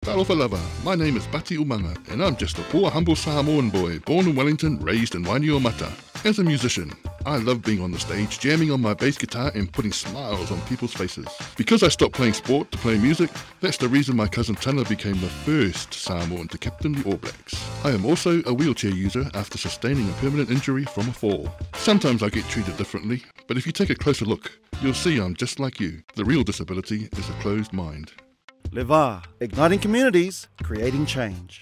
Talofa lava, my name is Bati Umanga, and I'm just a poor humble Samoan boy, born in Wellington, raised in Wainiomata. As a musician, I love being on the stage, jamming on my bass guitar and putting smiles on people's faces. Because I stopped playing sport to play music, that's the reason my cousin Tana became the first Samoan to captain the All Blacks. I am also a wheelchair user after sustaining a permanent injury from a fall. Sometimes I get treated differently, but if you take a closer look, you'll see I'm just like you. The real disability is a closed mind. Leva, igniting communities, creating change.